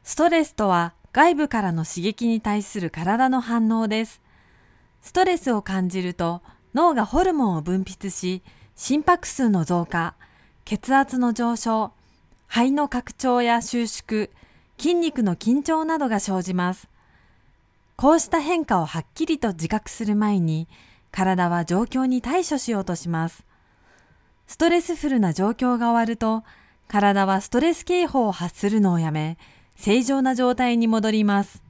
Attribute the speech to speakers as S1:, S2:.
S1: ストレスとは外部からの刺激に対する体の反応です。ストレスを感じると脳がホルモンを分泌し、心拍数の増加、血圧の上昇、肺の拡張や収縮、筋肉の緊張などが生じます。こうした変化をはっきりと自覚する前に、体は状況に対処しようとします。ストレスフルな状況が終わると、体はストレス警報を発するのをやめ、正常な状態に戻ります。